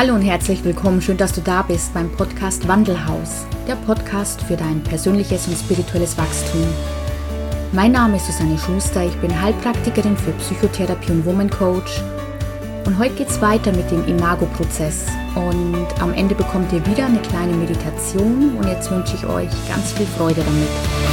Hallo und herzlich willkommen, schön, dass du da bist beim Podcast Wandelhaus, der Podcast für dein persönliches und spirituelles Wachstum. Mein Name ist Susanne Schuster, ich bin Heilpraktikerin für Psychotherapie und Woman Coach und heute geht es weiter mit dem Imago-Prozess und am Ende bekommt ihr wieder eine kleine Meditation und jetzt wünsche ich euch ganz viel Freude damit.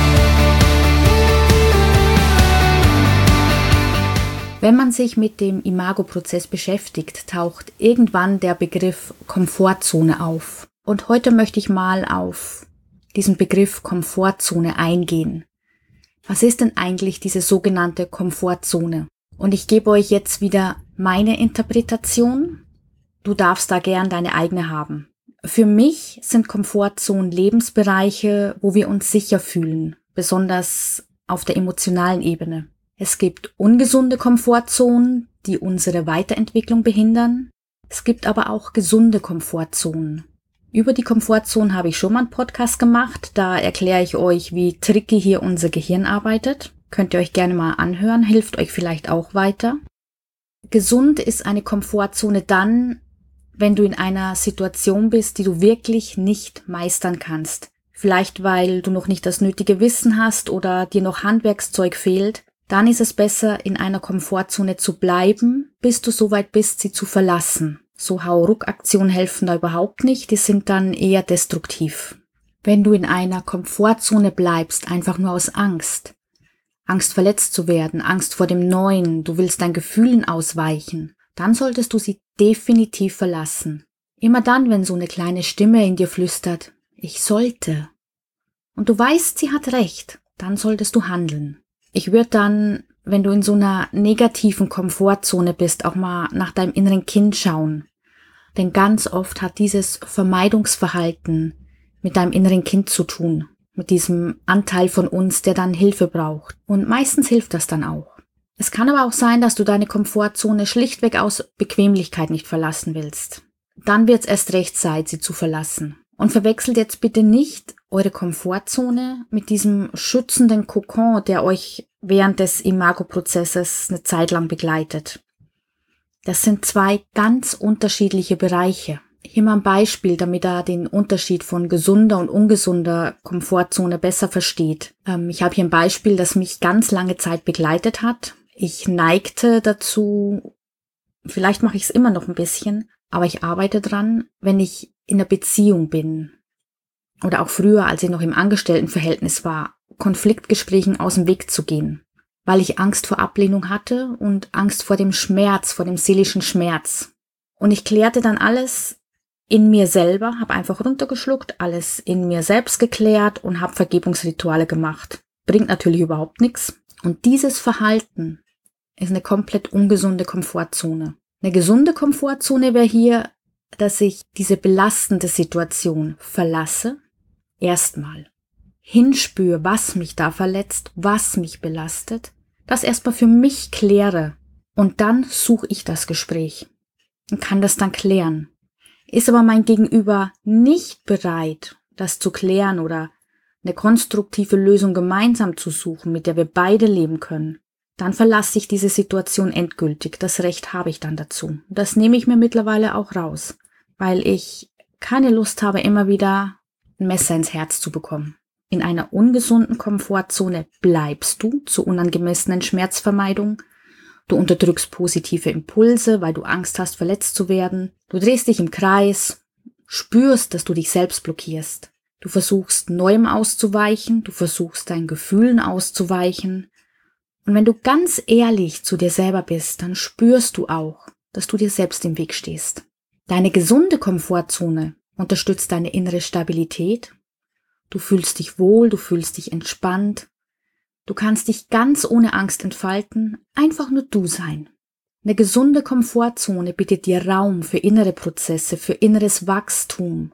Wenn man sich mit dem Imago-Prozess beschäftigt, taucht irgendwann der Begriff Komfortzone auf. Und heute möchte ich mal auf diesen Begriff Komfortzone eingehen. Was ist denn eigentlich diese sogenannte Komfortzone? Und ich gebe euch jetzt wieder meine Interpretation. Du darfst da gern deine eigene haben. Für mich sind Komfortzonen Lebensbereiche, wo wir uns sicher fühlen, besonders auf der emotionalen Ebene. Es gibt ungesunde Komfortzonen, die unsere Weiterentwicklung behindern. Es gibt aber auch gesunde Komfortzonen. Über die Komfortzonen habe ich schon mal einen Podcast gemacht. Da erkläre ich euch, wie tricky hier unser Gehirn arbeitet. Könnt ihr euch gerne mal anhören, hilft euch vielleicht auch weiter. Gesund ist eine Komfortzone dann, wenn du in einer Situation bist, die du wirklich nicht meistern kannst. Vielleicht, weil du noch nicht das nötige Wissen hast oder dir noch Handwerkszeug fehlt. Dann ist es besser, in einer Komfortzone zu bleiben, bis du soweit bist, sie zu verlassen. So Hauruck-Aktionen helfen da überhaupt nicht, die sind dann eher destruktiv. Wenn du in einer Komfortzone bleibst, einfach nur aus Angst, Angst verletzt zu werden, Angst vor dem Neuen, du willst deinen Gefühlen ausweichen, dann solltest du sie definitiv verlassen. Immer dann, wenn so eine kleine Stimme in dir flüstert, ich sollte, und du weißt, sie hat recht, dann solltest du handeln. Ich würde dann, wenn du in so einer negativen Komfortzone bist, auch mal nach deinem inneren Kind schauen. Denn ganz oft hat dieses Vermeidungsverhalten mit deinem inneren Kind zu tun, mit diesem Anteil von uns, der dann Hilfe braucht. Und meistens hilft das dann auch. Es kann aber auch sein, dass du deine Komfortzone schlichtweg aus Bequemlichkeit nicht verlassen willst. Dann wird es erst recht Zeit, sie zu verlassen. Und verwechselt jetzt bitte nicht eure Komfortzone mit diesem schützenden Kokon, der euch während des Imago-Prozesses eine Zeit lang begleitet. Das sind zwei ganz unterschiedliche Bereiche. Hier mal ein Beispiel, damit ihr den Unterschied von gesunder und ungesunder Komfortzone besser versteht. Ich habe hier ein Beispiel, das mich ganz lange Zeit begleitet hat. Ich neigte dazu, vielleicht mache ich es immer noch ein bisschen, aber ich arbeite dran, wenn ich in einer Beziehung bin oder auch früher, als ich noch im Angestelltenverhältnis war, Konfliktgesprächen aus dem Weg zu gehen, weil ich Angst vor Ablehnung hatte und Angst vor dem Schmerz, vor dem seelischen Schmerz. Und ich klärte dann alles in mir selber, habe einfach runtergeschluckt, alles in mir selbst geklärt und habe Vergebungsrituale gemacht. Bringt natürlich überhaupt nichts. Und dieses Verhalten ist eine komplett ungesunde Komfortzone. Eine gesunde Komfortzone wäre hier, dass ich diese belastende Situation verlasse, erstmal hinspüre, was mich da verletzt, was mich belastet, das erstmal für mich kläre und dann suche ich das Gespräch und kann das dann klären. Ist aber mein Gegenüber nicht bereit, das zu klären oder eine konstruktive Lösung gemeinsam zu suchen, mit der wir beide leben können, dann verlasse ich diese Situation endgültig. Das Recht habe ich dann dazu. Und das nehme ich mir mittlerweile auch raus, weil ich keine Lust habe, immer wieder ein Messer ins Herz zu bekommen. In einer ungesunden Komfortzone bleibst du zur unangemessenen Schmerzvermeidung. Du unterdrückst positive Impulse, weil du Angst hast, verletzt zu werden. Du drehst dich im Kreis, spürst, dass du dich selbst blockierst. Du versuchst, Neuem auszuweichen, du versuchst, deinen Gefühlen auszuweichen. Und wenn du ganz ehrlich zu dir selber bist, dann spürst du auch, dass du dir selbst im Weg stehst. Deine gesunde Komfortzone unterstützt deine innere Stabilität. Du fühlst dich wohl, du fühlst dich entspannt. Du kannst dich ganz ohne Angst entfalten, einfach nur du sein. Eine gesunde Komfortzone bietet dir Raum für innere Prozesse, für inneres Wachstum.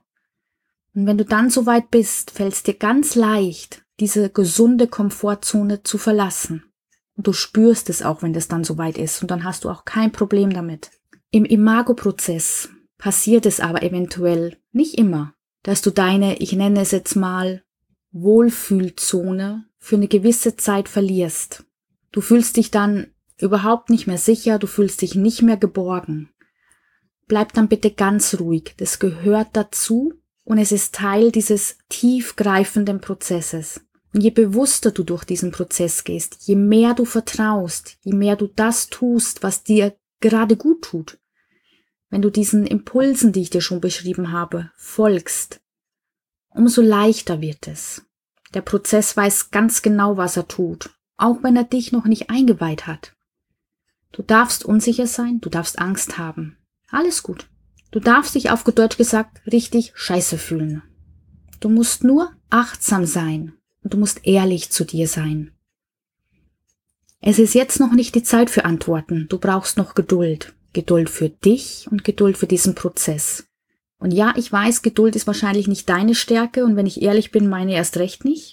Und wenn du dann so weit bist, fällt es dir ganz leicht, diese gesunde Komfortzone zu verlassen. Und du spürst es auch, wenn das dann soweit ist. Und dann hast du auch kein Problem damit. Im Imago-Prozess passiert es aber eventuell nicht immer, dass du deine, ich nenne es jetzt mal, Wohlfühlzone für eine gewisse Zeit verlierst. Du fühlst dich dann überhaupt nicht mehr sicher, du fühlst dich nicht mehr geborgen. bleib dann bitte ganz ruhig. Das gehört dazu und es ist Teil dieses tiefgreifenden Prozesses. Und je bewusster du durch diesen Prozess gehst, je mehr du vertraust, je mehr du das tust, was dir gerade gut tut, wenn du diesen Impulsen, die ich dir schon beschrieben habe, folgst, umso leichter wird es. Der Prozess weiß ganz genau, was er tut, auch wenn er dich noch nicht eingeweiht hat. Du darfst unsicher sein, du darfst Angst haben. Alles gut. Du darfst dich auf gut Deutsch gesagt richtig scheiße fühlen. Du musst nur achtsam sein und du musst ehrlich zu dir sein. Es ist jetzt noch nicht die Zeit für Antworten. Du brauchst noch Geduld. Geduld für dich und Geduld für diesen Prozess. Und ja, ich weiß, Geduld ist wahrscheinlich nicht deine Stärke und wenn ich ehrlich bin, meine erst recht nicht.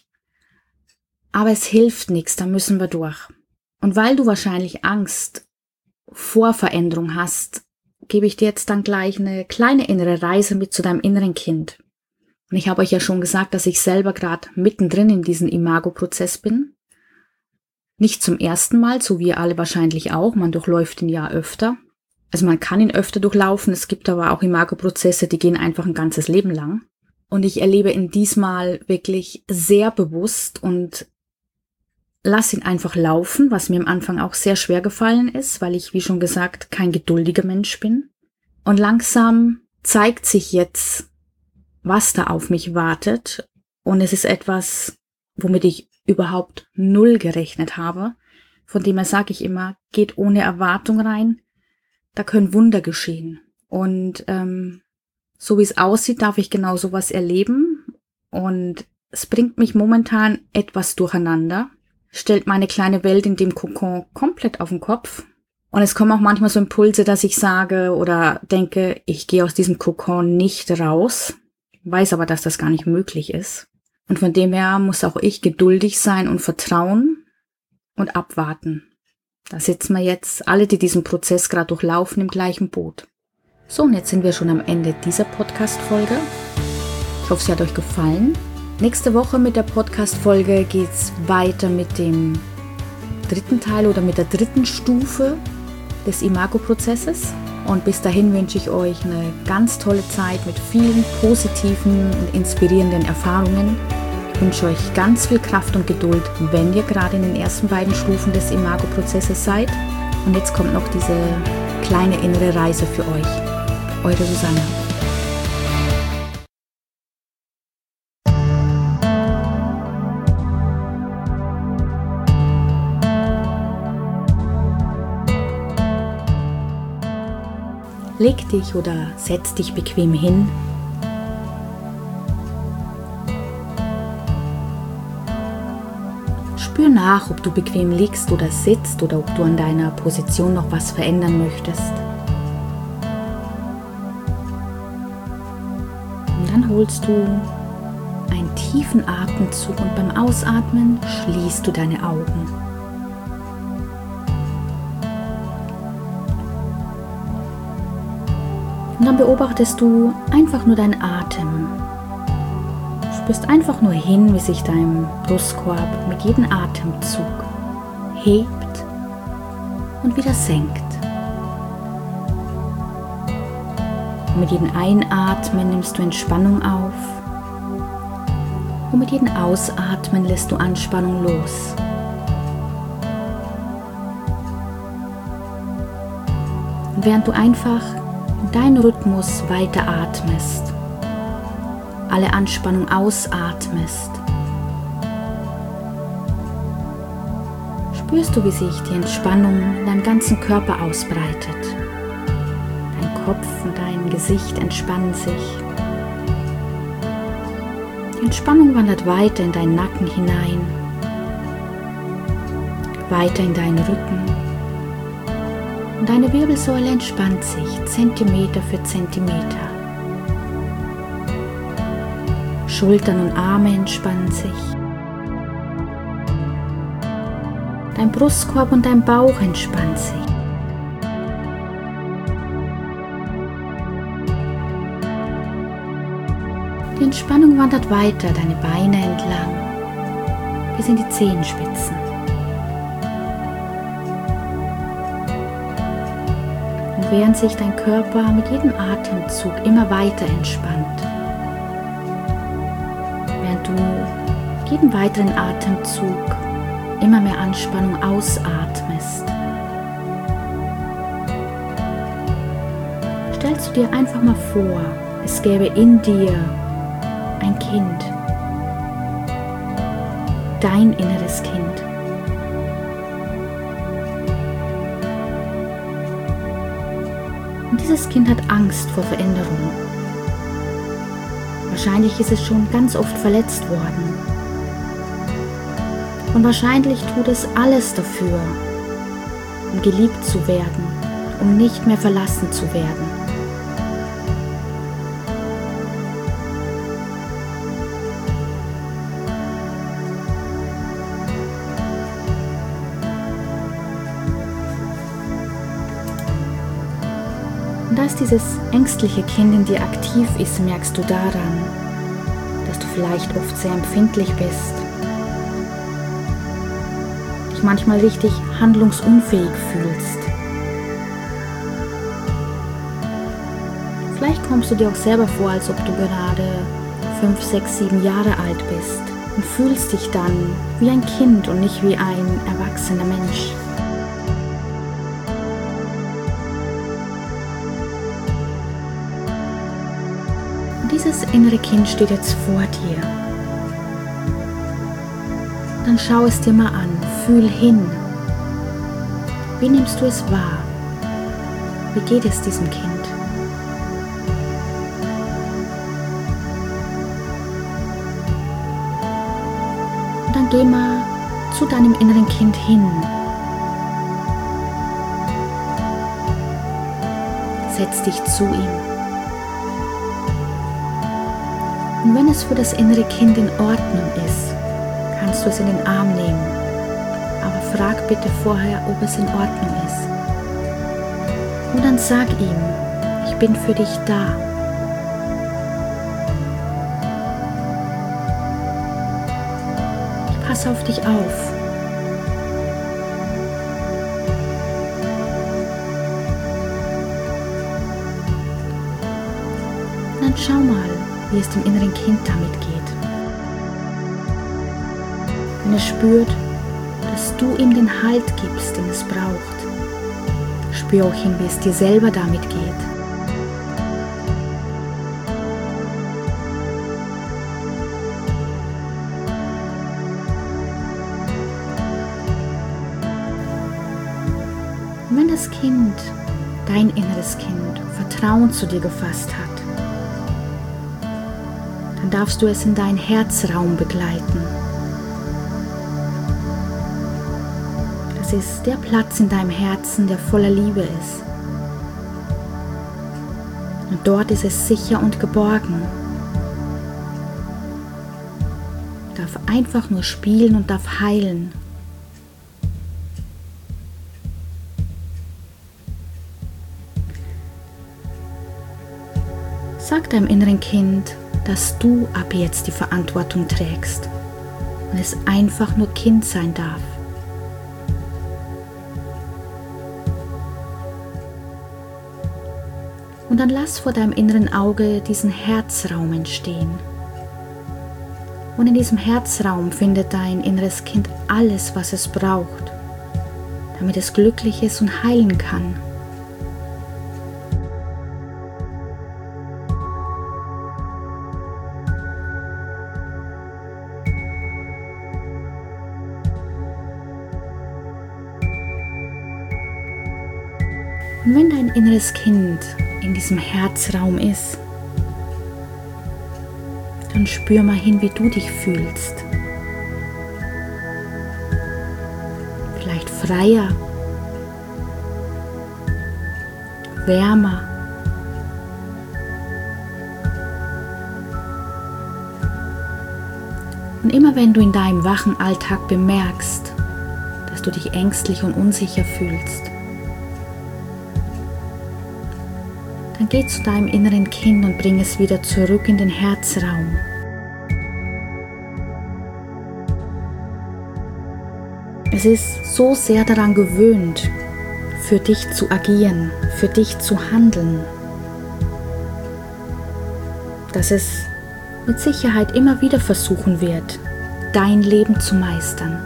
Aber es hilft nichts, da müssen wir durch. Und weil du wahrscheinlich Angst vor Veränderung hast, gebe ich dir jetzt dann gleich eine kleine innere Reise mit zu deinem inneren Kind. Und ich habe euch ja schon gesagt, dass ich selber gerade mittendrin in diesem Imago-Prozess bin. Nicht zum ersten Mal, so wie ihr alle wahrscheinlich auch, man durchläuft ihn ja öfter. Also man kann ihn öfter durchlaufen, es gibt aber auch Imago-Prozesse, die gehen einfach ein ganzes Leben lang. Und ich erlebe ihn diesmal wirklich sehr bewusst und lass ihn einfach laufen, was mir am Anfang auch sehr schwer gefallen ist, weil ich, wie schon gesagt, kein geduldiger Mensch bin. Und langsam zeigt sich jetzt, was da auf mich wartet. Und es ist etwas, womit ich überhaupt null gerechnet habe. Von dem her sage ich immer, geht ohne Erwartung rein. Da können Wunder geschehen. Und so wie es aussieht, darf ich genau sowas erleben. Und es bringt mich momentan etwas durcheinander. Stellt meine kleine Welt in dem Kokon komplett auf den Kopf. Und es kommen auch manchmal so Impulse, dass ich sage oder denke, ich gehe aus diesem Kokon nicht raus, weiß aber, dass das gar nicht möglich ist. Und von dem her muss auch ich geduldig sein und vertrauen und abwarten. Da sitzen wir jetzt alle, die diesen Prozess gerade durchlaufen, im gleichen Boot. So, und jetzt sind wir schon am Ende dieser Podcast-Folge. Ich hoffe, sie hat euch gefallen. Nächste Woche mit der Podcast-Folge geht's weiter mit dem dritten Teil oder mit der dritten Stufe des Imago-Prozesses. Und bis dahin wünsche ich euch eine ganz tolle Zeit mit vielen positiven und inspirierenden Erfahrungen. Ich wünsche euch ganz viel Kraft und Geduld, wenn ihr gerade in den ersten beiden Stufen des Imago-Prozesses seid. Und jetzt kommt noch diese kleine innere Reise für euch. Eure Susanne. Leg dich oder setz dich bequem hin. Spür nach, ob du bequem liegst oder sitzt oder ob du an deiner Position noch was verändern möchtest. Und dann holst du einen tiefen Atemzug und beim Ausatmen schließt du deine Augen. Und dann beobachtest du einfach nur deinen Atem. Du spürst einfach nur hin, wie sich dein Brustkorb mit jedem Atemzug hebt und wieder senkt. Und mit jedem Einatmen nimmst du Entspannung auf und mit jedem Ausatmen lässt du Anspannung los. Und während du einfach in deinen Rhythmus weiter atmest, alle Anspannung ausatmest, spürst du, wie sich die Entspannung in deinem ganzen Körper ausbreitet. Dein Kopf und dein Gesicht entspannen sich. Die Entspannung wandert weiter in deinen Nacken hinein, weiter in deinen Rücken. Und deine Wirbelsäule entspannt sich Zentimeter für Zentimeter. Schultern und Arme entspannen sich. Dein Brustkorb und dein Bauch entspannen sich. Die Entspannung wandert weiter deine Beine entlang bis in die Zehenspitzen. Und während sich dein Körper mit jedem Atemzug immer weiter entspannt, während du mit jedem weiteren Atemzug immer mehr Anspannung ausatmest, stellst du dir einfach mal vor, es gäbe in dir ein Kind, dein inneres Kind. Und dieses Kind hat Angst vor Veränderung. Wahrscheinlich ist es schon ganz oft verletzt worden. Und wahrscheinlich tut es alles dafür, um geliebt zu werden, um nicht mehr verlassen zu werden. Und als dieses ängstliche Kind in dir aktiv ist, merkst du daran, dass du vielleicht oft sehr empfindlich bist, dich manchmal richtig handlungsunfähig fühlst. Vielleicht kommst du dir auch selber vor, als ob du gerade 5, 6, 7 Jahre alt bist und fühlst dich dann wie ein Kind und nicht wie ein erwachsener Mensch. Dieses innere Kind steht jetzt vor dir. Dann schau es dir mal an, fühl hin. Wie nimmst du es wahr? Wie geht es diesem Kind? Und dann geh mal zu deinem inneren Kind hin. Setz dich zu ihm. Und wenn es für das innere Kind in Ordnung ist, kannst du es in den Arm nehmen. Aber frag bitte vorher, ob es in Ordnung ist. Und dann sag ihm, ich bin für dich da. Ich passe auf dich auf. Und dann schau mal, wie es dem inneren Kind damit geht. Wenn es spürt, dass du ihm den Halt gibst, den es braucht, spür auch hin, wie es dir selber damit geht. Und wenn das Kind, dein inneres Kind, Vertrauen zu dir gefasst hat, dann darfst du es in deinen Herzraum begleiten. Das ist der Platz in deinem Herzen, der voller Liebe ist. Und dort ist es sicher und geborgen. Darf einfach nur spielen und darf heilen. Sag deinem inneren Kind, dass du ab jetzt die Verantwortung trägst und es einfach nur Kind sein darf. Und dann lass vor deinem inneren Auge diesen Herzraum entstehen. Und in diesem Herzraum findet dein inneres Kind alles, was es braucht, damit es glücklich ist und heilen kann. Und wenn dein inneres Kind in diesem Herzraum ist, dann spür mal hin, wie du dich fühlst. Vielleicht freier, wärmer. Und immer wenn du in deinem wachen Alltag bemerkst, dass du dich ängstlich und unsicher fühlst, dann geh zu deinem inneren Kind und bring es wieder zurück in den Herzraum. Es ist so sehr daran gewöhnt, für dich zu agieren, für dich zu handeln, dass es mit Sicherheit immer wieder versuchen wird, dein Leben zu meistern.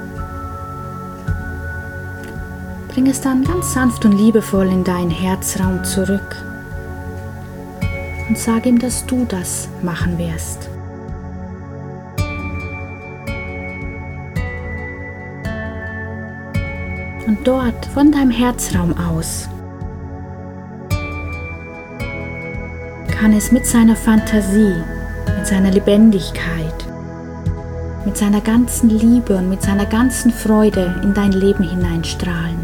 Bring es dann ganz sanft und liebevoll in deinen Herzraum zurück und sag ihm, dass du das machen wirst. Und dort, von deinem Herzraum aus, kann es mit seiner Fantasie, mit seiner Lebendigkeit, mit seiner ganzen Liebe und mit seiner ganzen Freude in dein Leben hineinstrahlen.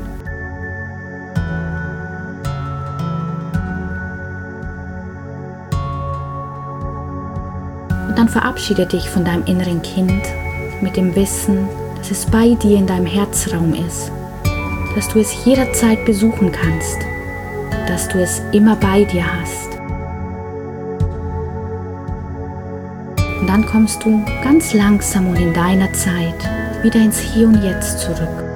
Und dann verabschiede dich von deinem inneren Kind mit dem Wissen, dass es bei dir in deinem Herzraum ist, dass du es jederzeit besuchen kannst, dass du es immer bei dir hast. Und dann kommst du ganz langsam und in deiner Zeit wieder ins Hier und Jetzt zurück.